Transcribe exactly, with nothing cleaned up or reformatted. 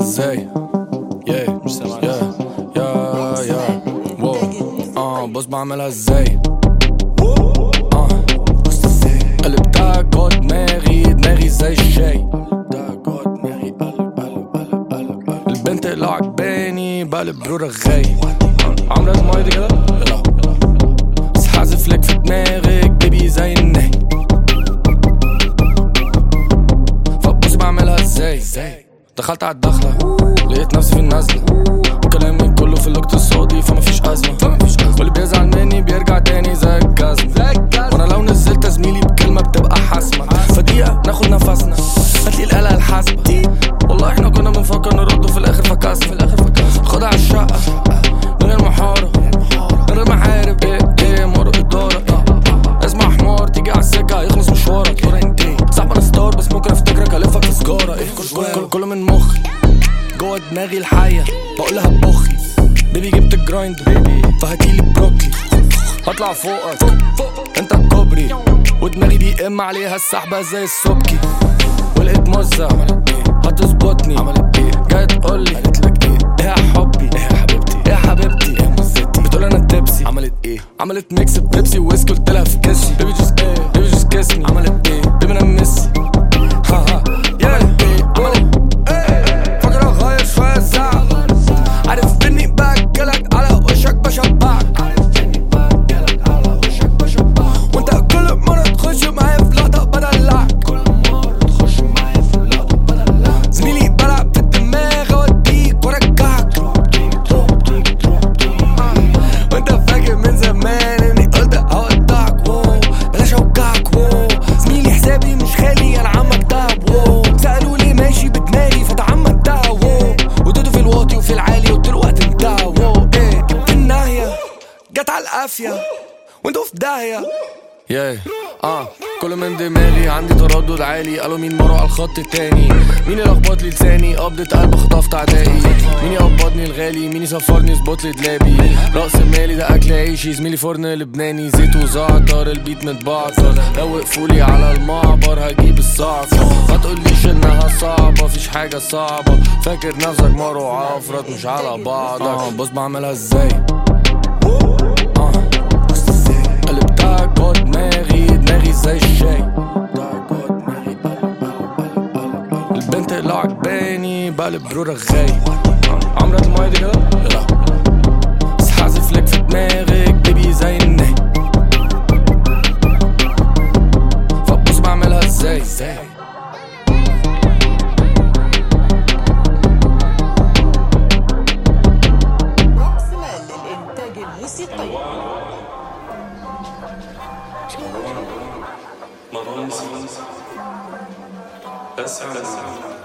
ازاي يا يا يا يا واو اه بص بعملها ازاي اه قلبتها جوا دماغي دماغي زي الشاي البنت اللي عجباني بقلب برو رغاي عاملة لازم ماية دي كده يلا بس حازف لك في دماغك بيبي زي النهي فبصي بعملها ازاي دخلت على الدخلة لقيت نفسي في النزلة كلامي كله في الاقتصادي فمفيش أزمة واللي بيزعل مني بيرجع تاني زي الجزمة وانا لو نزلت زميلي بكلمة بتبقى حاسمة فدقيقة ناخد نفسنا هاتلي الآلة الحاسبة والله احنا كنا بنفكر نرده في الآخر فكسنا خدها على الشقة من غير محارة من غير محارب ايه ايه مرة إدارة اسمع حمار تيجي على السكة هيخلص مشوارك صاحب انا ستار بس ممكن افتكرك الفك في سجارة ايه كل كله من مخي جوا دماغي الحية بقولها بمخي بيبي جبت الجرايند فهاتيلي بروكلي هطلع فوقك انت الكوبري ودماغي بيقم عليها السحبة زي السبكي ولقيت مزة هتظبطني جاي تقولي ايه يا حبي ايه يا حبيبتي ايه يا حبيبتي ايه مزتي بتقول انا التبسي عملت ايه عملت ميكس بيبسي وويسكي قلتلها في كسي بيبي جوست ايه بيبي جوست كيسني عملت ايه بيبي انا ميسي ها ها عملت ايه عملت فاكر اغير شوية الساعة عارف اني باكلك على وشك بشبعك وانت كل مرة تخش معايا في لقطة بدلعك زميلي بلعب في الدماغ اوديك وارجعك وانت فاكر من زمان اني قلت هودعك واو بلاش اوجعك واو زميلي حسابي مش خالي انا عمك دهب واو سألوا لي ماشي بدماغي فتعمدتها واو ودودو في الواطي وفي العالي قلت له وقت انتهى واو ايه جبت الناهية جت على القافية وانتوا في داهية ياي اه كل من دماغي عندي تردد عالي قالوا مين مرة على الخط التاني مين يلخبط لي لساني قبضة قلب خطفت عدائي مين يقبضني الغالي مين يسفرني سبوت لي دلابي رأس مالي ده اكل عيشي زميلي فرن لبناني زيت وزعتر البيت متبعتر لو وقفولي على المعبر هجيب الصعقة ما تقوليش انها صعبة فيش حاجة صعبة فاكر نفسك مرة وعفرت مش على بعضك اه بص بعملها ازاي قلبتها جوا دماغي دماغي زي الشاي البنت اللي عجباني بقلب برو رغاي عاملة الماية دي كده يلا بس حازف لك في دماغك بيبي زي النهي فبص بعملها ازاي الإنتاج الموسيقي مروان مروان بس